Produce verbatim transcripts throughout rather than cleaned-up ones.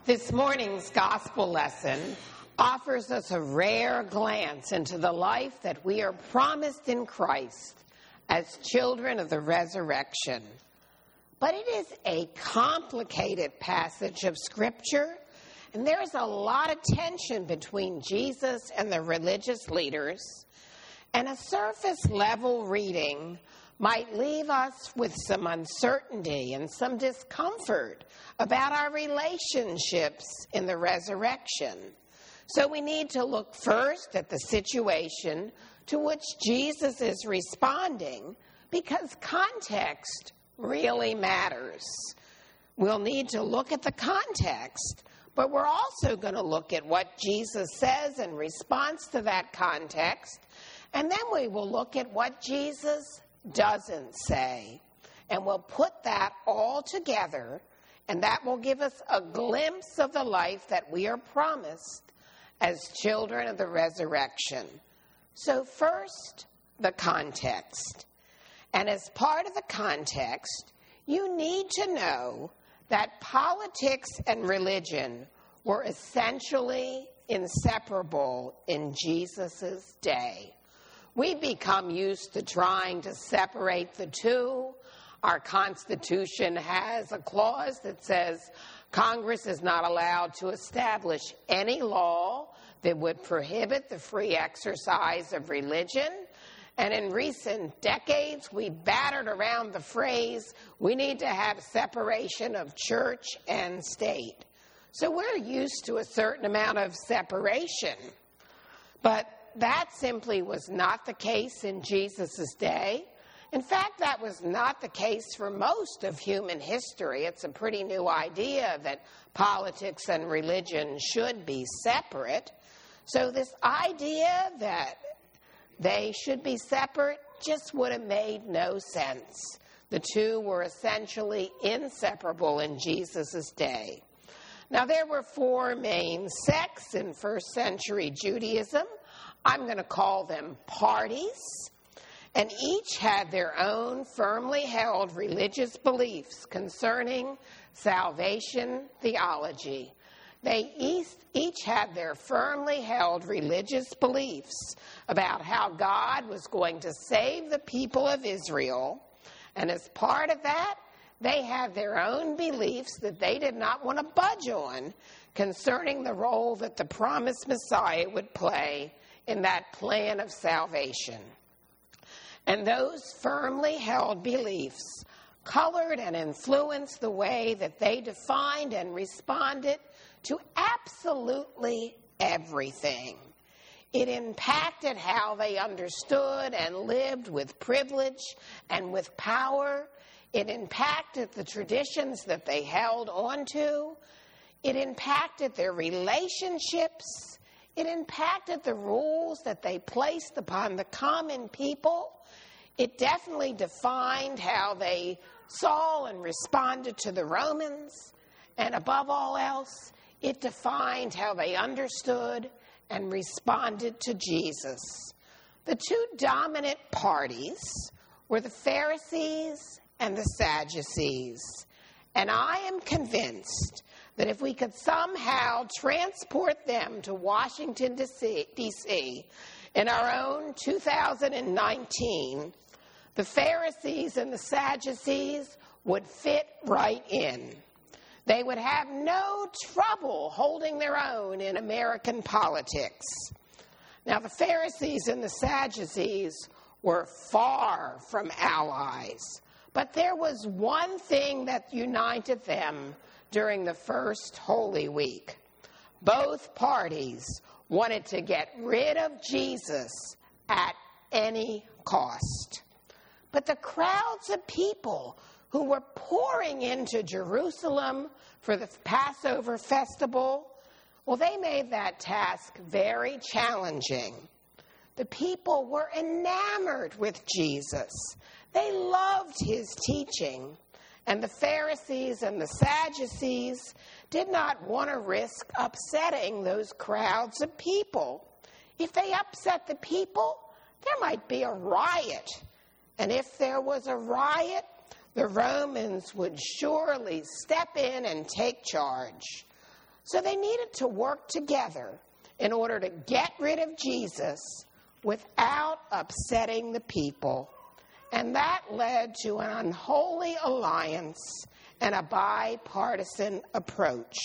This morning's gospel lesson offers us a rare glance into the life that we are promised in Christ as children of the resurrection. But it is a complicated passage of Scripture, and there is a lot of tension between Jesus and the religious leaders, and a surface-level reading might leave us with some uncertainty and some discomfort about our relationships in the resurrection. So we need to look first at the situation to which Jesus is responding, because context really matters. We'll need to look at the context, but we're also going to look at what Jesus says in response to that context, and then we will look at what Jesus doesn't say. And we'll put that all together, and that will give us a glimpse of the life that we are promised as children of the resurrection. So first, the context. And as part of the context, you need to know that politics and religion were essentially inseparable in Jesus' day. We become used to trying to separate the two. Our Constitution has a clause that says Congress is not allowed to establish any law that would prohibit the free exercise of religion. And in recent decades, we battered around the phrase, we need to have separation of church and state. So we're used to a certain amount of separation. But that simply was not the case in Jesus' day. In fact, that was not the case for most of human history. It's a pretty new idea that politics and religion should be separate. So this idea that they should be separate just would have made no sense. The two were essentially inseparable in Jesus' day. Now, there were four main sects in first century Judaism. I'm going to call them parties, and each had their own firmly held religious beliefs concerning salvation theology. They each had their firmly held religious beliefs about how God was going to save the people of Israel, and as part of that, they had their own beliefs that they did not want to budge on concerning the role that the promised Messiah would play in that plan of salvation. And those firmly held beliefs colored and influenced the way that they defined and responded to absolutely everything. It impacted how they understood and lived with privilege and with power. It impacted the traditions that they held onto. It impacted their relationships. It impacted the rules that they placed upon the common people. It definitely defined how they saw and responded to the Romans. And above all else, it defined how they understood and responded to Jesus. The two dominant parties were the Pharisees and the Sadducees. And I am convinced that if we could somehow transport them to Washington, D C in our own two thousand nineteen, the Pharisees and the Sadducees would fit right in. They would have no trouble holding their own in American politics. Now, the Pharisees and the Sadducees were far from allies, but there was one thing that united them during the first Holy Week. Both parties wanted to get rid of Jesus at any cost. But the crowds of people who were pouring into Jerusalem for the Passover festival, well, they made that task very challenging. The people were enamored with Jesus. They loved his teaching. And the Pharisees and the Sadducees did not want to risk upsetting those crowds of people. If they upset the people, there might be a riot. And if there was a riot, the Romans would surely step in and take charge. So they needed to work together in order to get rid of Jesus without upsetting the people. And that led to an unholy alliance and a bipartisan approach.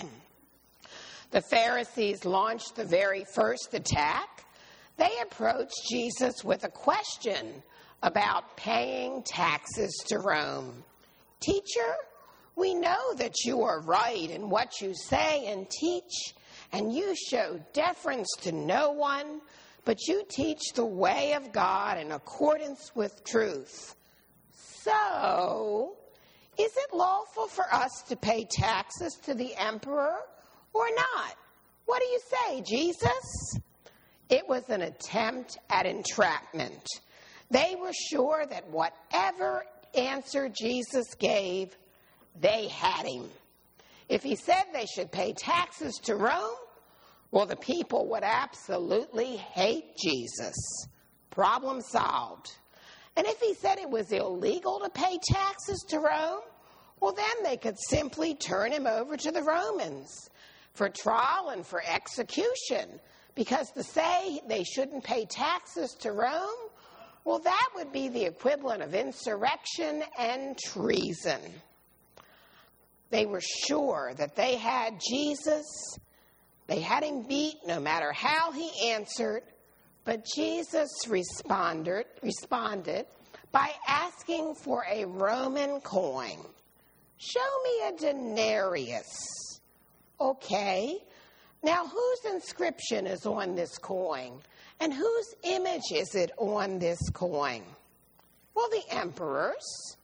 The Pharisees launched the very first attack. They approached Jesus with a question about paying taxes to Rome. Teacher, we know that you are right in what you say and teach, and you show deference to no one, but you teach the way of God in accordance with truth. So, is it lawful for us to pay taxes to the emperor or not? What do you say, Jesus? It was an attempt at entrapment. They were sure that whatever answer Jesus gave, they had him. If he said they should pay taxes to Rome, well, the people would absolutely hate Jesus. Problem solved. And if he said it was illegal to pay taxes to Rome, well, then they could simply turn him over to the Romans for trial and for execution. Because to say they shouldn't pay taxes to Rome, well, that would be the equivalent of insurrection and treason. They were sure that they had Jesus. They had him beat no matter how he answered. But Jesus responded, responded by asking for a Roman coin. Show me a denarius. Okay. Now, whose inscription is on this coin? And whose image is it on this coin? Well, the emperor's.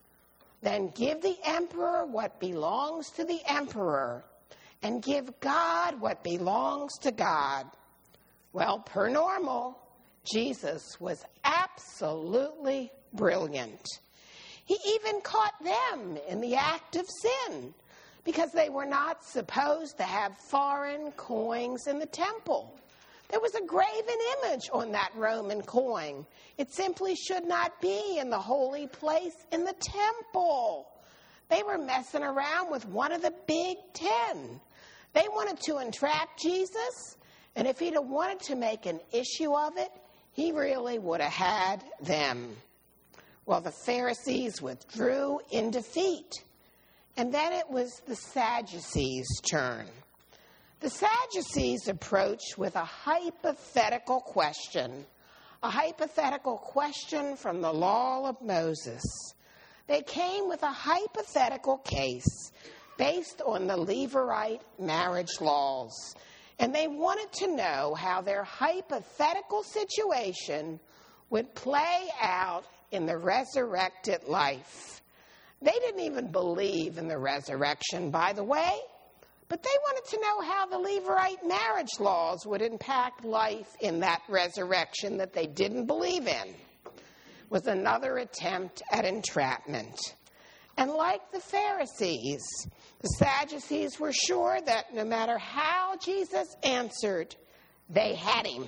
Then give the emperor what belongs to the emperor, and give God what belongs to God. Well, per normal, Jesus was absolutely brilliant. He even caught them in the act of sin, because they were not supposed to have foreign coins in the temple. There was a graven image on that Roman coin. It simply should not be in the holy place in the temple. They were messing around with one of the big ten. They wanted to entrap Jesus, and if he'd have wanted to make an issue of it, he really would have had them. Well, the Pharisees withdrew in defeat, and then it was the Sadducees' turn. The Sadducees approached with a hypothetical question, a hypothetical question from the law of Moses. They came with a hypothetical case based on the Levirate marriage laws, and they wanted to know how their hypothetical situation would play out in the resurrected life. They didn't even believe in the resurrection, by the way. But they wanted to know how the Levirate marriage laws would impact life in that resurrection that they didn't believe in. It was another attempt at entrapment. And like the Pharisees, the Sadducees were sure that no matter how Jesus answered, they had him.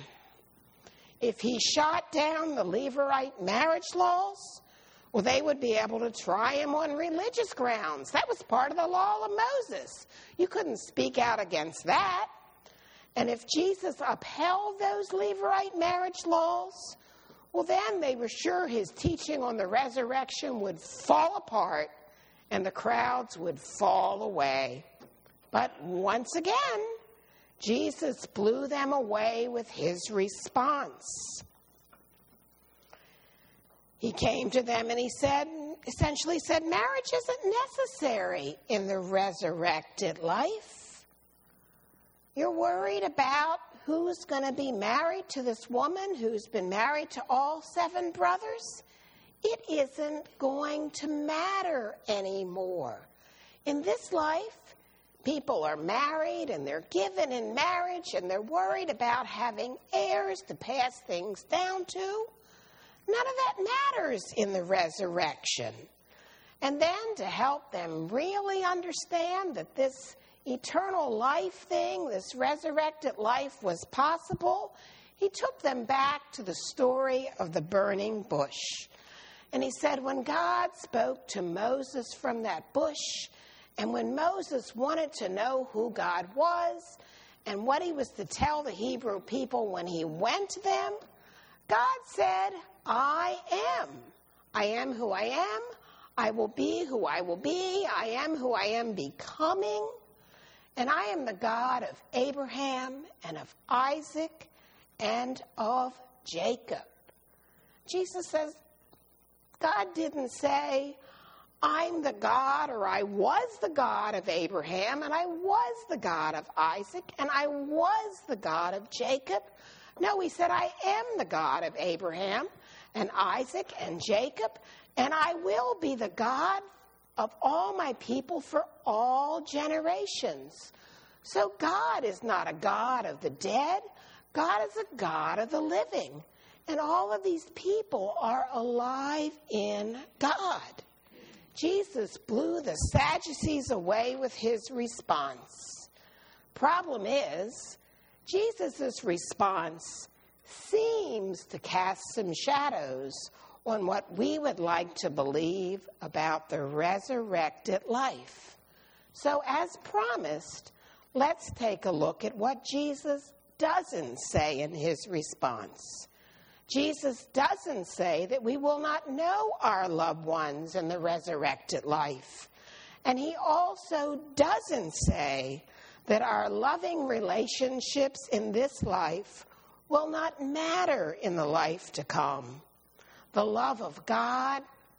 If he shot down the Levirate marriage laws, well, they would be able to try him on religious grounds. That was part of the law of Moses. You couldn't speak out against that. And if Jesus upheld those Levirate marriage laws, well, then they were sure his teaching on the resurrection would fall apart and the crowds would fall away. But once again, Jesus blew them away with his response. He came to them and he said, essentially said, marriage isn't necessary in the resurrected life. You're worried about who's going to be married to this woman who's been married to all seven brothers? It isn't going to matter anymore. In this life, people are married and they're given in marriage and they're worried about having heirs to pass things down to. None of that matters in the resurrection. And then to help them really understand that this eternal life thing, this resurrected life was possible, he took them back to the story of the burning bush. And he said, when God spoke to Moses from that bush And when Moses wanted to know who God was and what he was to tell the Hebrew people when he went to them, God said, I am. I am who I am. I will be who I will be. I am who I am becoming. And I am the God of Abraham and of Isaac and of Jacob. Jesus says, God didn't say, I'm the God, or I was the God of Abraham, and I was the God of Isaac, and I was the God of Jacob. No, he said, I am the God of Abraham and Isaac and Jacob, and I will be the God of all my people for all generations. So God is not a God of the dead. God is a God of the living. And all of these people are alive in God. Jesus blew the Sadducees away with his response. Problem is, Jesus' response seems to cast some shadows on what we would like to believe about the resurrected life. So as promised, let's take a look at what Jesus doesn't say in his response. Jesus doesn't say that we will not know our loved ones in the resurrected life. And he also doesn't say that our loving relationships in this life will not matter in the life to come. The love of God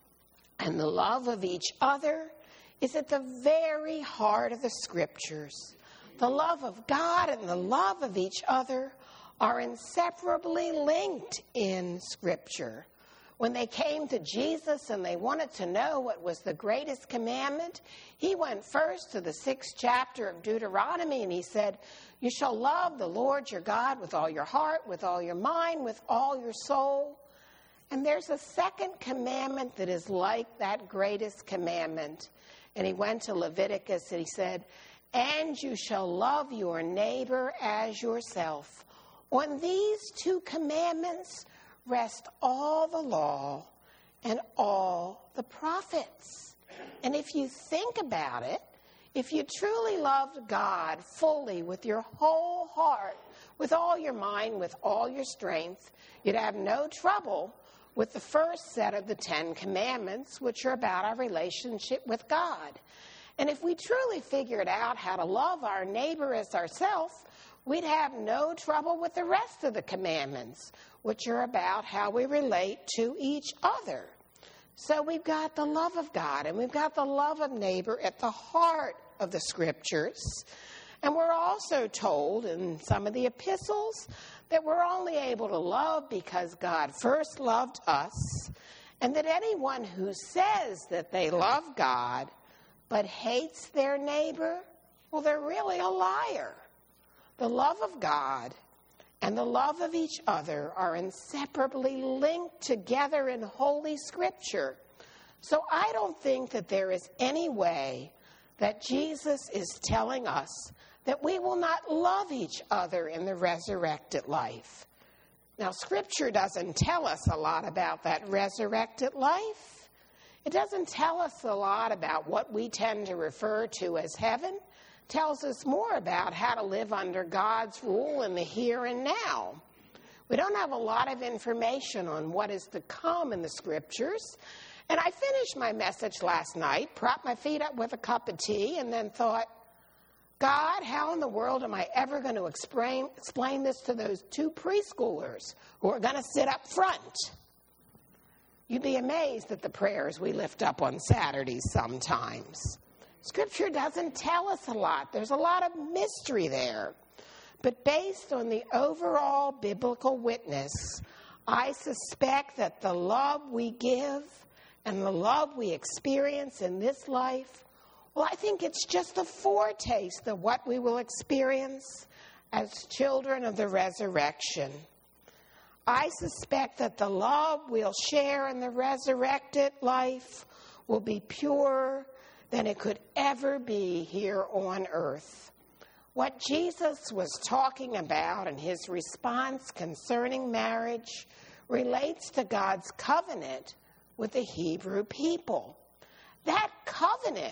and the love of each other is at the very heart of the Scriptures. The love of God and the love of each other are inseparably linked in Scripture. When they came to Jesus and they wanted to know what was the greatest commandment, he went first to the sixth chapter of Deuteronomy and he said, you shall love the Lord your God with all your heart, with all your mind, with all your soul. And there's a second commandment that is like that greatest commandment. And he went to Leviticus and he said, and you shall love your neighbor as yourself. On these two commandments rest all the law and all the prophets. And if you think about it, if you truly loved God fully with your whole heart, with all your mind, with all your strength, you'd have no trouble with the first set of the Ten Commandments, which are about our relationship with God. And if we truly figured out how to love our neighbor as ourselves, we'd have no trouble with the rest of the commandments, which are about how we relate to each other. So we've got the love of God and we've got the love of neighbor at the heart of the Scriptures. And we're also told in some of the epistles that we're only able to love because God first loved us, and that anyone who says that they love God but hates their neighbor, well, they're really a liar. The love of God and the love of each other are inseparably linked together in Holy Scripture. So I don't think that there is any way that Jesus is telling us that we will not love each other in the resurrected life. Now, Scripture doesn't tell us a lot about that resurrected life. It doesn't tell us a lot about what we tend to refer to as heaven. It tells us more about how to live under God's rule in the here and now. We don't have a lot of information on what is to come in the Scriptures. And I finished my message last night, propped my feet up with a cup of tea, and then thought, God, how in the world am I ever going to explain, explain this to those two preschoolers who are going to sit up front? You'd be amazed at the prayers we lift up on Saturdays sometimes. Scripture doesn't tell us a lot. There's a lot of mystery there. But based on the overall biblical witness, I suspect that the love we give and the love we experience in this life, well, I think it's just a foretaste of what we will experience as children of the resurrection. I suspect that the love we'll share in the resurrected life will be purer than it could ever be here on earth. What Jesus was talking about in his response concerning marriage relates to God's covenant with the Hebrew people. That covenant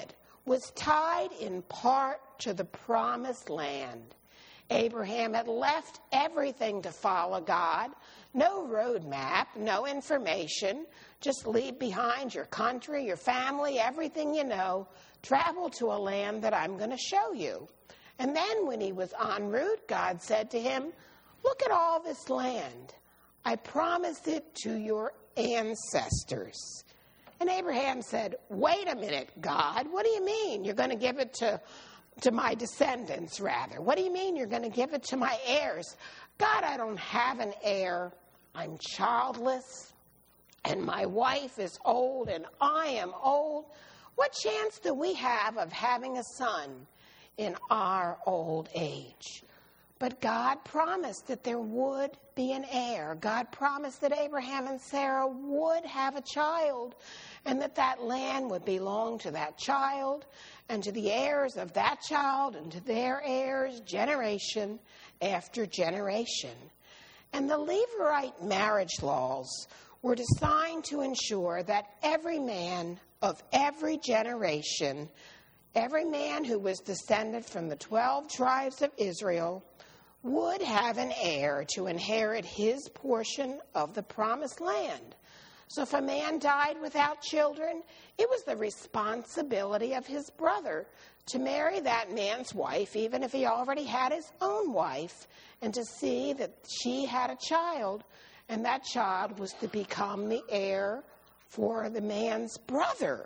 was tied in part to the promised land. Abraham had left everything to follow God. No road map, no information. Just leave behind your country, your family, everything you know. Travel to a land that I'm going to show you. And then when he was en route, God said to him, look at all this land. I promised it to your ancestors. And Abraham said, wait a minute, God. What do you mean? You're going to give it to, to my descendants, rather. What do you mean you're going to give it to my heirs? God, I don't have an heir. I'm childless, and my wife is old, and I am old. What chance do we have of having a son in our old age? But God promised that there would be an heir. God promised that Abraham and Sarah would have a child, and that that land would belong to that child, and to the heirs of that child, and to their heirs, generation after generation. And the Levirate marriage laws were designed to ensure that every man of every generation, every man who was descended from the twelve tribes of Israel, would have an heir to inherit his portion of the promised land. So if a man died without children, it was the responsibility of his brother to marry that man's wife, even if he already had his own wife, and to see that she had a child, and that child was to become the heir for the man's brother.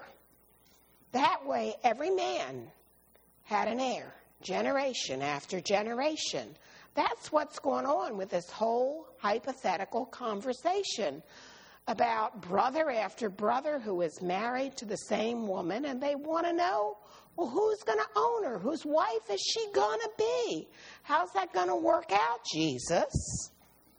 That way, every man had an heir, generation after generation. That's what's going on with this whole hypothetical conversation about brother after brother who is married to the same woman, and they want to know, well, who's going to own her? Whose wife is she going to be? How's that going to work out, Jesus?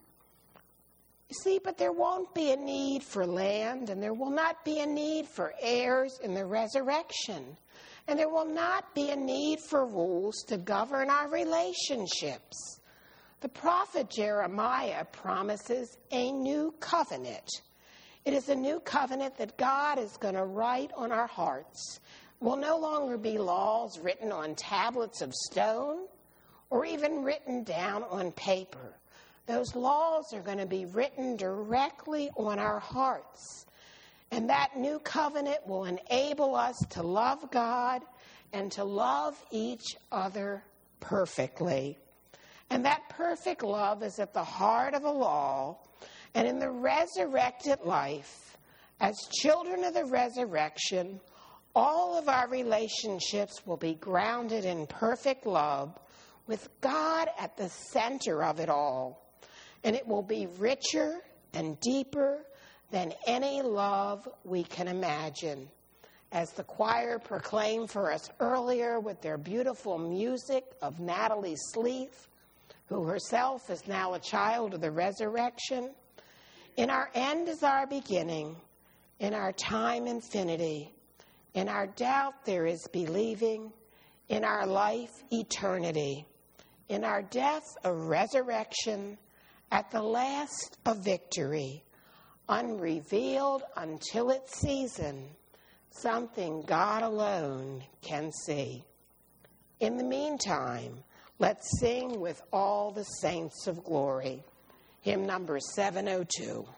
You see, but there won't be a need for land, and there will not be a need for heirs in the resurrection. And there will not be a need for rules to govern our relationships. The prophet Jeremiah promises a new covenant. It is a new covenant that God is going to write on our hearts. It will no longer be laws written on tablets of stone or even written down on paper. Those laws are going to be written directly on our hearts. And that new covenant will enable us to love God and to love each other perfectly. And that perfect love is at the heart of the law. And in the resurrected life, as children of the resurrection, all of our relationships will be grounded in perfect love with God at the center of it all. And it will be richer and deeper than any love we can imagine. As the choir proclaimed for us earlier with their beautiful music of Natalie Sleeth, who herself is now a child of the resurrection, in our end is our beginning, in our time infinity, in our doubt there is believing, in our life eternity, in our death a resurrection, at the last a victory, unrevealed until its season, something God alone can see. In the meantime, let's sing with all the saints of glory. Hymn number seven oh two.